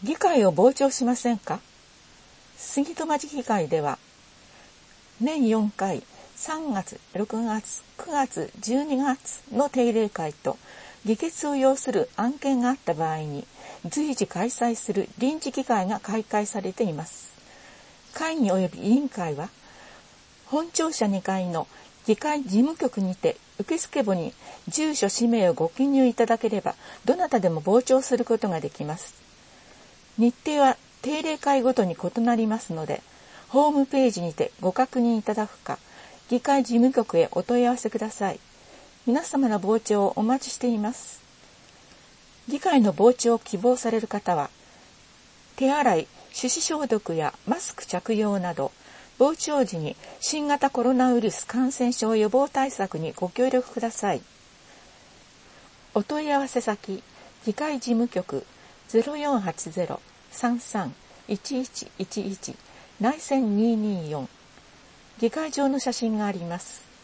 議会を傍聴しませんか？杉戸町議会では年4回3月、6月、9月、12月の定例会と議決を要する案件があった場合に随時開催する臨時議会が開会されています。会議及び委員会は本庁舎2階の議会事務局にて受付簿に住所氏名をご記入いただければどなたでも傍聴することができます。日程は定例会ごとに異なりますのでホームページにてご確認いただくか議会事務局へお問い合わせください。皆様の傍聴をお待ちしています。議会の傍聴を希望される方は手洗い、手指消毒やマスク着用など傍聴時に新型コロナウイルス感染症予防対策にご協力ください。お問い合わせ先、議会事務局 0480-33-1111 内線224議会場の写真があります。